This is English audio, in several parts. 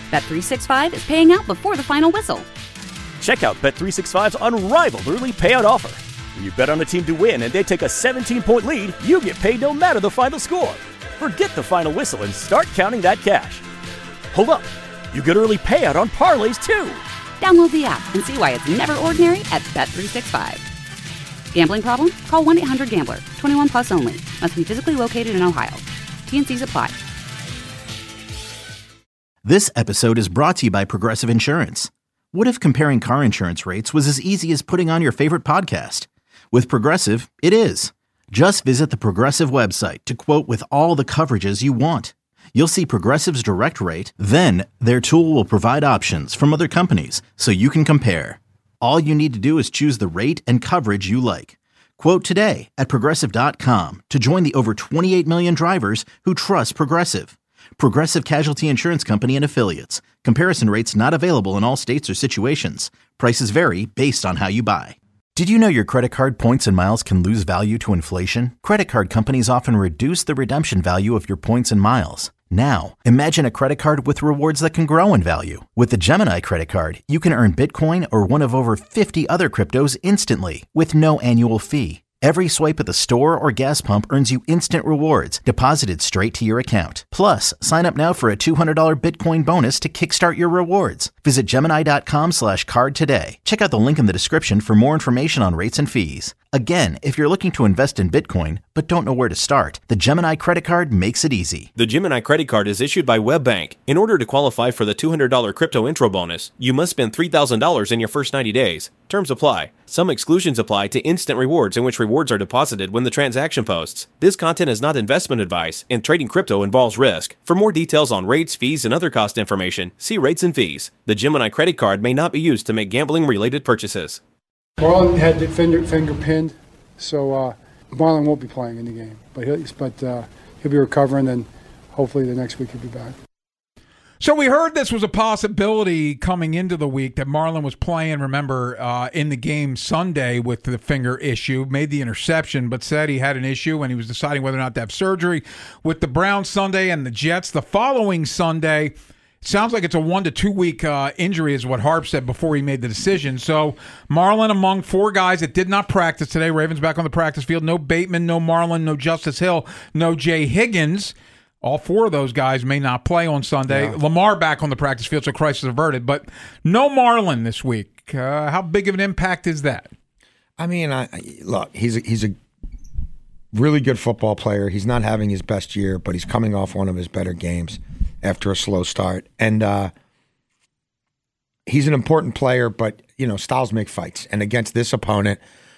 Bet365 is paying out before the final whistle. Check out Bet365's unrivaled early payout offer. When you bet on a team to win and they take a 17-point lead, you get paid no matter the final score. Forget the final whistle and start counting that cash. Hold up. You get early payout on parlays, too. Download the app and see why it's never ordinary at Bet365. Gambling problem? Call 1-800-GAMBLER. 21 plus only. Must be physically located in Ohio. T&Cs apply. This episode is brought to you by Progressive Insurance. What if comparing car insurance rates was as easy as putting on your favorite podcast? With Progressive, it is. Just visit the Progressive website to quote with all the coverages you want. You'll see Progressive's direct rate, then their tool will provide options from other companies so you can compare. All you need to do is choose the rate and coverage you like. Quote today at Progressive.com to join the over 28 million drivers who trust Progressive. Progressive Casualty Insurance Company and Affiliates. Comparison rates not available in all states or situations. Prices vary based on how you buy. Did you know your credit card points and miles can lose value to inflation? Credit card companies often reduce the redemption value of your points and miles. Now, imagine a credit card with rewards that can grow in value. With the Gemini credit card, you can earn Bitcoin or one of over 50 other cryptos instantly with no annual fee. Every swipe at the store or gas pump earns you instant rewards deposited straight to your account. Plus, sign up now for a $200 Bitcoin bonus to kickstart your rewards. Visit Gemini.com/card today. Check out the link in the description for more information on rates and fees. Again, if you're looking to invest in Bitcoin but don't know where to start, the Gemini credit card makes it easy. The Gemini credit card is issued by WebBank. In order to qualify for the $200 crypto intro bonus, you must spend $3,000 in your first 90 days. Terms apply. Some exclusions apply to instant rewards in which rewards are deposited when the transaction posts. This content is not investment advice, and trading crypto involves risk. For more details on rates, fees, and other cost information, see rates and fees. The Gemini credit card may not be used to make gambling-related purchases. Marlon had the finger pinned, so Marlon won't be playing in the game. But he'll be recovering, and hopefully the next week he'll be back. So we heard this was a possibility coming into the week that Marlon was playing, remember, in the game Sunday with the finger issue, made the interception, but said he had an issue and he was deciding whether or not to have surgery with the Browns Sunday and the Jets the following Sunday. Sounds like it's a 1 to 2 week injury is what Harp said before he made the decision. So Marlon among 4 guys that did not practice today. Ravens back on the practice field. No Bateman, no Marlon, no Justice Hill, no Jay Higgins. All 4 of those guys may not play on Sunday. Yeah. Lamar back on the practice field, so crisis averted. But no Marlon this week. How big of an impact is that? I mean, look, he's a really good football player. He's not having his best year, but he's coming off one of his better games after a slow start. And he's an important player, but, styles make fights. And against this opponent,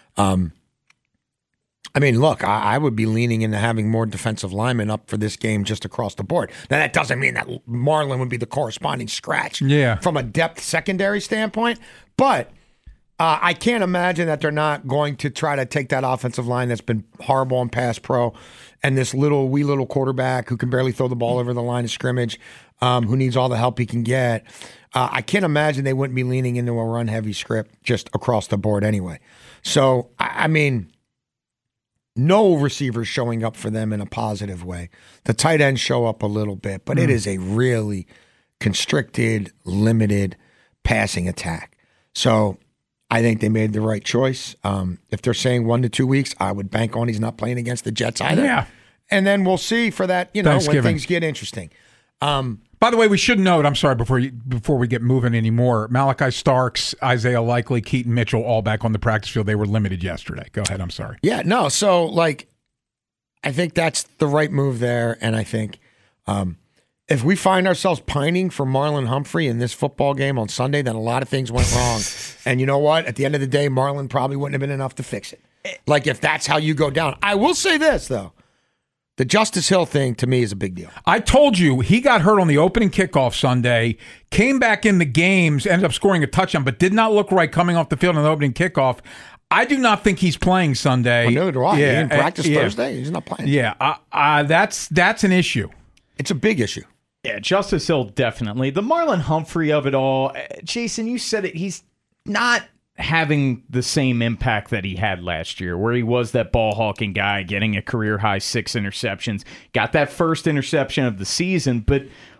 I mean, look, I would be leaning into having more defensive linemen up for this game just across the board. Now, that doesn't mean that Marlon would be the corresponding scratch from a depth secondary standpoint, but I can't imagine that they're not going to try to take that offensive line that's been horrible in pass pro and this wee little quarterback who can barely throw the ball over the line of scrimmage, who needs all the help he can get. I can't imagine they wouldn't be leaning into a run-heavy script just across the board anyway. So, I mean, no receivers showing up for them in a positive way. The tight ends show up a little bit, but it is a really constricted, limited passing attack. So I think they made the right choice. If they're saying 1 to 2 weeks, I would bank on he's not playing against the Jets either. Yeah. And then we'll see for that, when things get interesting. By the way, we should note, I'm sorry, before we get moving anymore, Malachi Starks, Isaiah Likely, Keaton Mitchell, all back on the practice field. They were limited yesterday. Go ahead, I'm sorry. Yeah, no, so, I think that's the right move there, and I think if we find ourselves pining for Marlon Humphrey in this football game on Sunday, then a lot of things went wrong. And you know what? At the end of the day, Marlon probably wouldn't have been enough to fix it. If that's how you go down. I will say this, though. The Justice Hill thing, to me, is a big deal. I told you, he got hurt on the opening kickoff Sunday, came back in the games, ended up scoring a touchdown, but did not look right coming off the field on the opening kickoff. I do not think he's playing Sunday. Well, neither do I. Yeah, he didn't practice Thursday. He's not playing. Yeah, that's an issue. It's a big issue. Yeah, Justice Hill, definitely. The Marlon Humphrey of it all, Jason, you said it, he's not having the same impact that he had last year, where he was that ball hawking guy getting a career high 6 interceptions, got that first interception of the season. But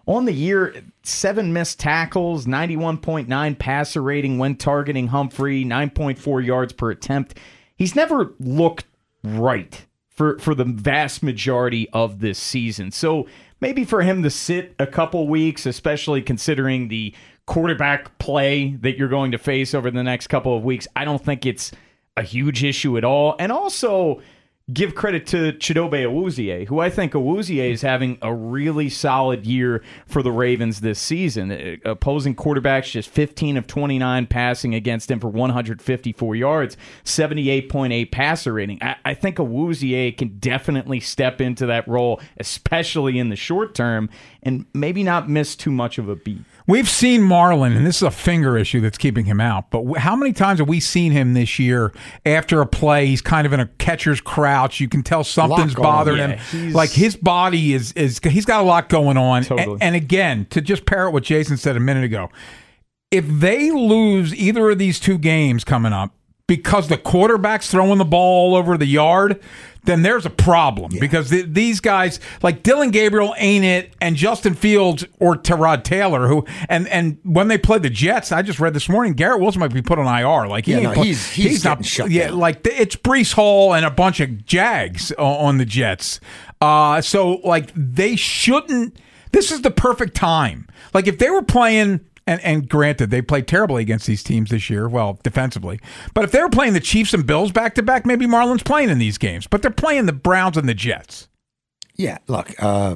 On the year, 7 missed tackles, 91.9 passer rating when targeting Humphrey, 9.4 yards per attempt. He's never looked right for the vast majority of this season. So maybe for him to sit a couple weeks, especially considering the quarterback play that you're going to face over the next couple of weeks, I don't think it's a huge issue at all. And also give credit to Chidobe Awuzie, who I think Awuzie is having a really solid year for the Ravens this season. Opposing quarterbacks just 15 of 29 passing against him for 154 yards, 78.8 passer rating. I think Awuzie can definitely step into that role, especially in the short term, and maybe not miss too much of a beat. We've seen Marlon, and this is a finger issue that's keeping him out, but how many times have we seen him this year after a play, he's kind of in a catcher's crouch, you can tell something's bothering him. Like his body is he's got a lot going on. Totally. And again, to just parrot what Jason said a minute ago, if they lose either of these two games coming up because the quarterback's throwing the ball all over the yard, then there's a problem. Because these guys, like Dylan Gabriel ain't it, and Justin Fields or Tyrod Taylor, who and when they played the Jets, I just read this morning, Garrett Wilson might be put on IR. Like he's not shut down. Like it's Breece Hall and a bunch of Jags on the Jets. So like they shouldn't. This is the perfect time. Like if they were playing. And granted, they played terribly against these teams this year, well, defensively. But if they were playing the Chiefs and Bills back-to-back, maybe Marlon's playing in these games. But they're playing the Browns and the Jets. Yeah, look,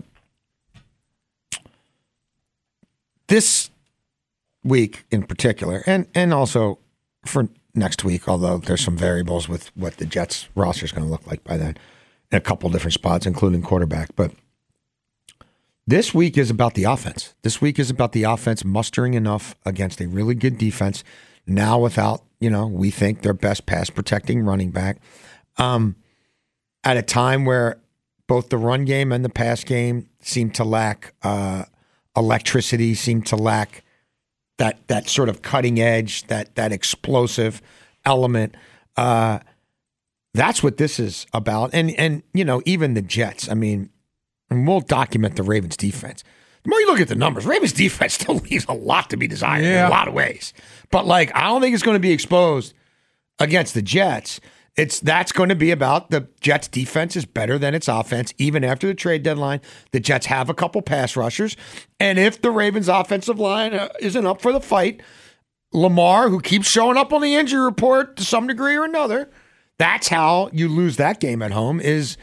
this week in particular, and also for next week, although there's some variables with what the Jets roster is going to look like by then in a couple different spots, including quarterback. But this week is about the offense. This week is about the offense mustering enough against a really good defense, now without, we think their best pass-protecting running back, at a time where both the run game and the pass game seem to lack electricity, seem to lack that sort of cutting edge, that explosive element. That's what this is about. And even the Jets, and we'll document the Ravens defense. The more you look at the numbers, Ravens defense still leaves a lot to be desired in a lot of ways. But I don't think it's going to be exposed against the Jets. That's going to be about the Jets defense is better than its offense, even after the trade deadline. The Jets have a couple pass rushers. And if the Ravens offensive line isn't up for the fight, Lamar, who keeps showing up on the injury report to some degree or another, that's how you lose that game at home is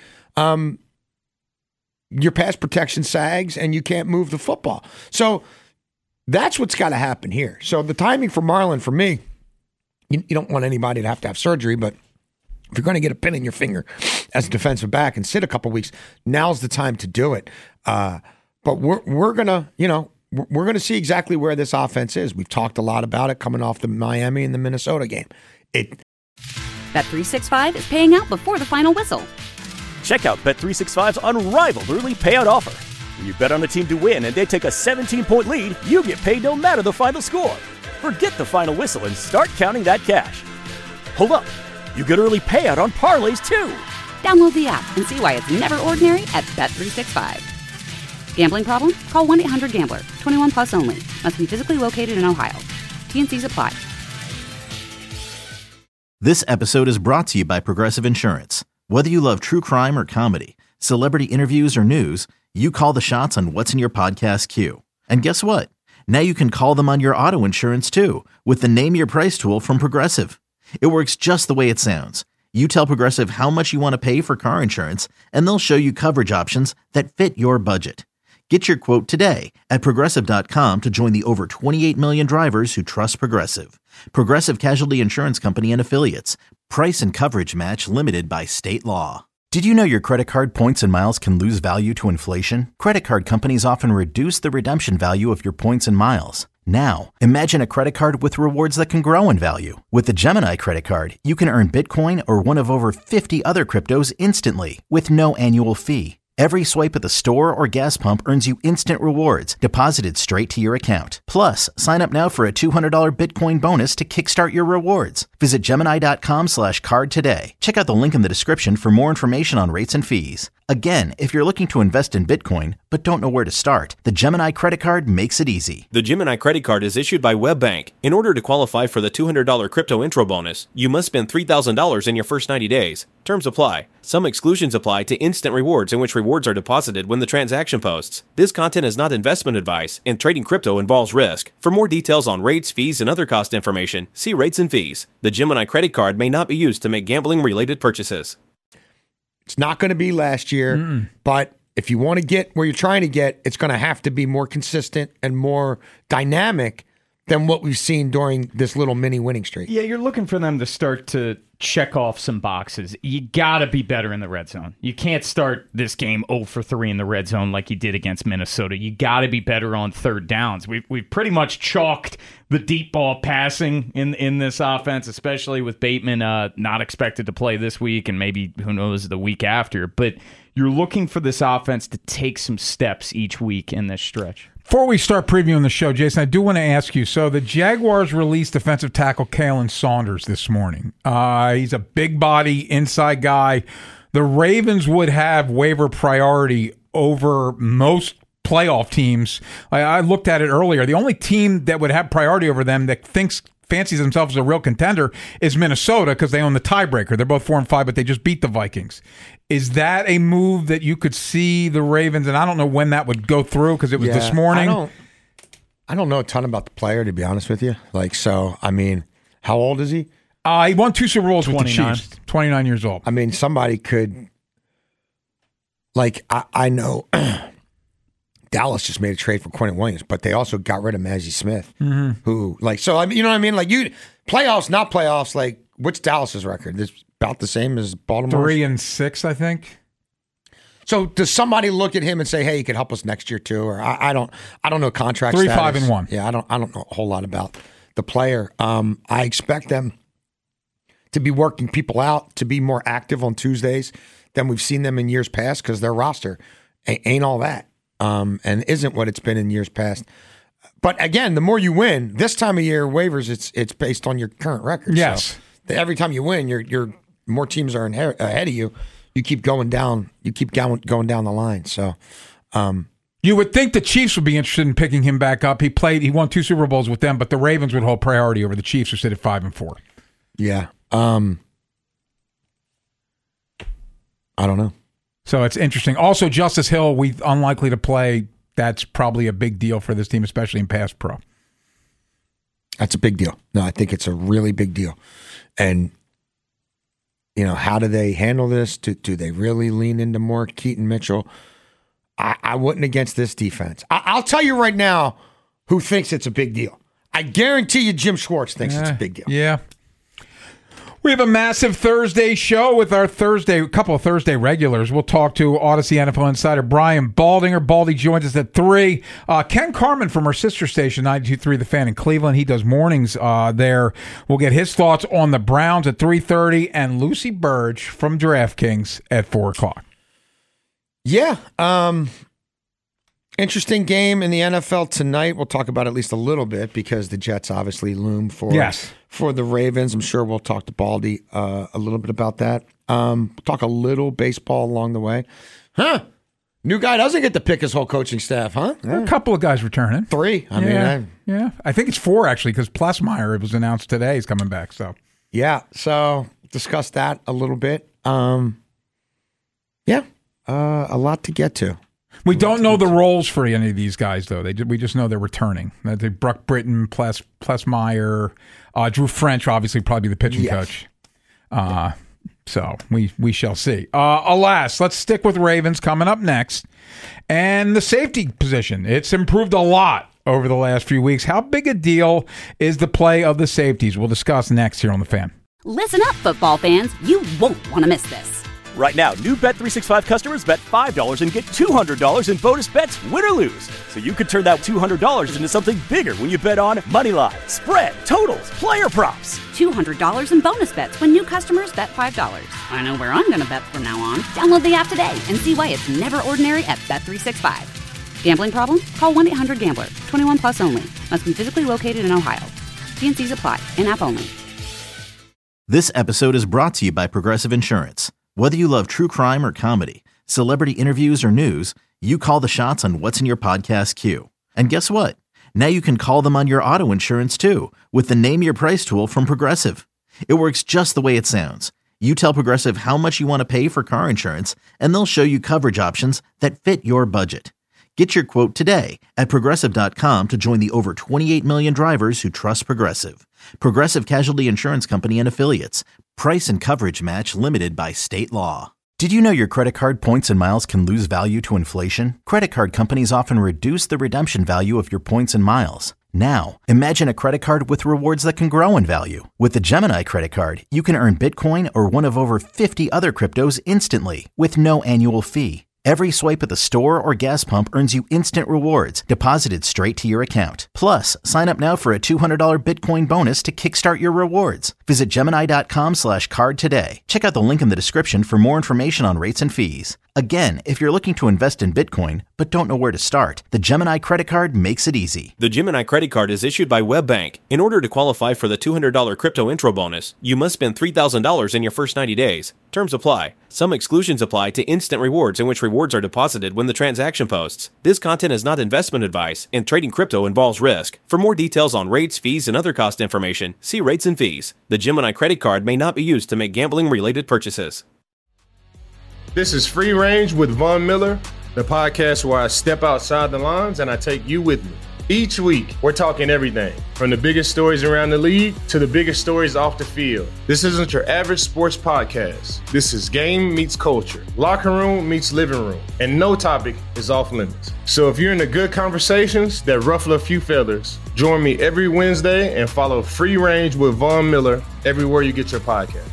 your pass protection sags and you can't move the football. So that's what's got to happen here. So the timing for Marlon, for me, you don't want anybody to have surgery, but if you're going to get a pin in your finger as a defensive back and sit a couple weeks, now's the time to do it. But we're gonna see exactly where this offense is. We've talked a lot about it coming off the Miami and the Minnesota game. Bet365 is paying out before the final whistle. Check out Bet365's unrivaled early payout offer. When you bet on a team to win and they take a 17-point lead, you get paid no matter the final score. Forget the final whistle and start counting that cash. Hold up. You get early payout on parlays, too. Download the app and see why it's never ordinary at Bet365. Gambling problem? Call 1-800-GAMBLER. 21 plus only. Must be physically located in Ohio. T&Cs apply. This episode is brought to you by Progressive Insurance. Whether you love true crime or comedy, celebrity interviews or news, you call the shots on what's in your podcast queue. And guess what? Now you can call them on your auto insurance too with the Name Your Price tool from Progressive. It works just the way it sounds. You tell Progressive how much you want to pay for car insurance, and they'll show you coverage options that fit your budget. Get your quote today at Progressive.com to join the over 28 million drivers who trust Progressive. Progressive Casualty Insurance Company and Affiliates. Price and coverage match limited by state law. Did you know your credit card points and miles can lose value to inflation? Credit card companies often reduce the redemption value of your points and miles. Now, imagine a credit card with rewards that can grow in value. With the Gemini credit card, you can earn Bitcoin or one of over 50 other cryptos instantly with no annual fee. Every swipe at the store or gas pump earns you instant rewards deposited straight to your account. Plus, sign up now for a $200 Bitcoin bonus to kickstart your rewards. Visit Gemini.com/card today. Check out the link in the description for more information on rates and fees. Again, if you're looking to invest in Bitcoin but don't know where to start, the Gemini Credit Card makes it easy. The Gemini Credit Card is issued by WebBank. In order to qualify for the $200 crypto intro bonus, you must spend $3,000 in your first 90 days. Terms apply. Some exclusions apply to instant rewards, in which rewards are deposited when the transaction posts. This content is not investment advice, and trading crypto involves risk. For more details on rates, fees, and other cost information, see rates and fees. The Gemini Credit Card may not be used to make gambling-related purchases. It's not going to be last year, but if you want to get where you're trying to get, it's going to have to be more consistent and more dynamic than what we've seen during this little mini winning streak. Yeah, you're looking for them to start to check off some boxes. You got to be better in the red zone. You can't start this game 0 for 3 in the red zone like you did against Minnesota. You got to be better on third downs. We've pretty much chalked the deep ball passing in this offense, especially with Bateman not expected to play this week and maybe, who knows, the week after. But you're looking for this offense to take some steps each week in this stretch. Before we start previewing the show, Jason, I do want to ask you, so the Jaguars released defensive tackle Kalen Saunders this morning. He's a big body, inside guy. The Ravens would have waiver priority over most playoff teams. I looked at it earlier. The only team that would have priority over them that fancies themselves as a real contender is Minnesota because they own the tiebreaker. They're both 4-5, but they just beat the Vikings. Is that a move that you could see the Ravens? And I don't know when that would go through because it was this morning. I don't know a ton about the player, to be honest with you. How old is he? He won 2 Super Bowls with the Chiefs. 29 years old. I mean, somebody could, I know Dallas just made a trade for Quentin Williams, but they also got rid of Mazi Smith, who, you know what I mean? Playoffs, not playoffs, what's Dallas's record? It's about the same as Baltimore. 3-6, I think. So does somebody look at him and say, "Hey, he could help us next year too"? Or I don't know contract 3-5-1. Yeah, I don't know a whole lot about the player. I expect them to be working people out, to be more active on Tuesdays than we've seen them in years past because their roster ain't all that, and isn't what it's been in years past. But again, the more you win, this time of year waivers, it's based on your current record. Yes. So every time you win, you're more teams are ahead of you. You keep going down. You keep going down the line. So, you would think the Chiefs would be interested in picking him back up. He won 2 Super Bowls with them, but the Ravens would hold priority over the Chiefs, who sit at 5-4. Yeah. I don't know. So it's interesting. Also, Justice Hill, unlikely to play. That's probably a big deal for this team, especially in pass pro. That's a big deal. No, I think it's a really big deal. And how do they handle this? Do they really lean into more Keaton Mitchell? I wouldn't against this defense. I'll tell you right now who thinks it's a big deal. I guarantee you Jim Schwartz thinks it's a big deal. Yeah. We have a massive Thursday show with our couple of Thursday regulars. We'll talk to Odyssey NFL insider Brian Baldinger. Baldy joins us at 3. Ken Carman from our sister station, 92.3 The Fan in Cleveland. He does mornings there. We'll get his thoughts on the Browns at 3:30, and Lucy Burge from DraftKings at 4 o'clock. Yeah. Interesting game in the NFL tonight. We'll talk about at least a little bit because the Jets obviously loom for the Ravens. I'm sure we'll talk to Baldy a little bit about that. Talk a little baseball along the way. New guy doesn't get to pick his whole coaching staff, huh? A couple of guys returning. 3. I think it's 4 actually because Plessmeyer, it was announced today, is coming back. So so discuss that a little bit. A lot to get to. We don't know the roles for any of these guys, though. We just know they're returning. Bruck Britton, Plessmeyer, Drew French, obviously probably the pitching coach. So we shall see. Alas, let's stick with Ravens coming up next. And the safety position, it's improved a lot over the last few weeks. How big a deal is the play of the safeties? We'll discuss next here on The Fan. Listen up, football fans. You won't want to miss this. Right now, new Bet365 customers bet $5 and get $200 in bonus bets, win or lose. So you could turn that $200 into something bigger when you bet on moneyline, spread, totals, player props. $200 in bonus bets when new customers bet $5. I know where I'm going to bet from now on. Download the app today and see why it's never ordinary at Bet365. Gambling problem? Call 1-800-GAMBLER. 21 plus only. Must be physically located in Ohio. T&Cs apply. In-app only. This episode is brought to you by Progressive Insurance. Whether you love true crime or comedy, celebrity interviews or news, you call the shots on what's in your podcast queue. And guess what? Now you can call them on your auto insurance too with the Name Your Price tool from Progressive. It works just the way it sounds. You tell Progressive how much you want to pay for car insurance, and they'll show you coverage options that fit your budget. Get your quote today at Progressive.com to join the over 28 million drivers who trust Progressive. Progressive Casualty Insurance Company and Affiliates. Price and coverage match limited by state law. Did you know your credit card points and miles can lose value to inflation? Credit card companies often reduce the redemption value of your points and miles. Now, imagine a credit card with rewards that can grow in value. With the Gemini credit card, you can earn Bitcoin or one of over 50 other cryptos instantly with no annual fee. Every swipe at the store or gas pump earns you instant rewards deposited straight to your account. Plus, sign up now for a $200 Bitcoin bonus to kickstart your rewards. Visit Gemini.com/card today. Check out the link in the description for more information on rates and fees. Again, if you're looking to invest in Bitcoin but don't know where to start, the Gemini credit card makes it easy. The Gemini credit card is issued by WebBank. In order to qualify for the $200 crypto intro bonus, you must spend $3,000 in your first 90 days. Terms apply. Some exclusions apply to instant rewards, in which rewards are deposited when the transaction posts. This content is not investment advice, and trading crypto involves risk. For more details on rates, fees, and other cost information, see rates and fees. The Gemini credit card may not be used to make gambling-related purchases. This is Free Range with Von Miller, the podcast where I step outside the lines and I take you with me. Each week, we're talking everything, from the biggest stories around the league to the biggest stories off the field. This isn't your average sports podcast. This is game meets culture, locker room meets living room, and no topic is off limits. So if you're into good conversations that ruffle a few feathers, join me every Wednesday and follow Free Range with Von Miller everywhere you get your podcast.